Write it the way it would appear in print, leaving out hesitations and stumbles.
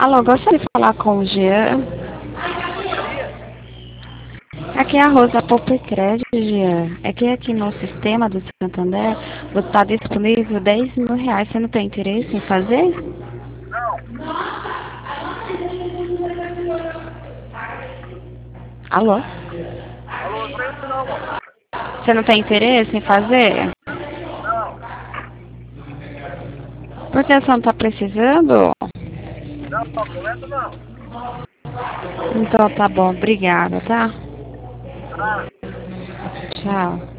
Alô, gostaria de falar com o Jean. Gostaria? Aqui é a Rosa Poupa Crédito, Jean. É que aqui no sistema do Santander está disponível R$ 10.000. Você não tem interesse em fazer? Não. Alô? Alô, não tenho não, moço. Você não tem interesse em fazer? Não. Por que você não está precisando? Não, no momento não. Então tá bom, obrigada, tá? Ah. Tchau.